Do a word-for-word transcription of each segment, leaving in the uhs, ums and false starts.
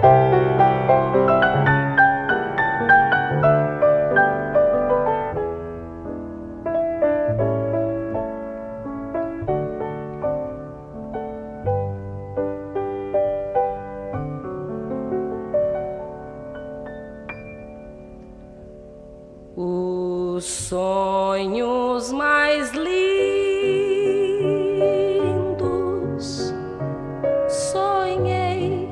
Os sonhos mais lindos sonhei,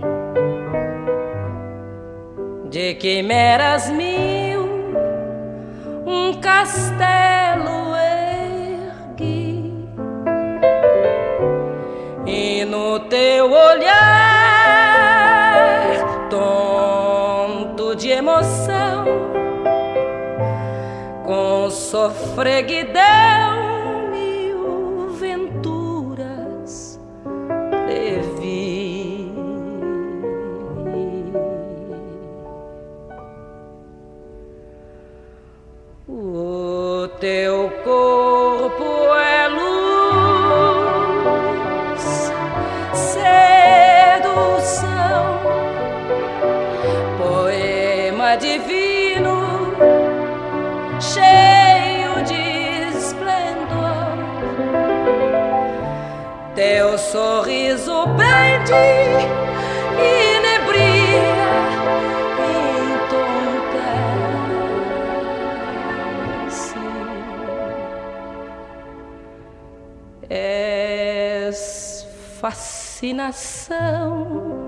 de quimeras mil um castelo ergui, e no teu olhar tonto de emoção, com sofreguidão mil venturas previ. O teu corpo é luz, sedução, poema divino, cheio de esplendor. Teu sorriso prende, inebria, entorpece. És fascinação,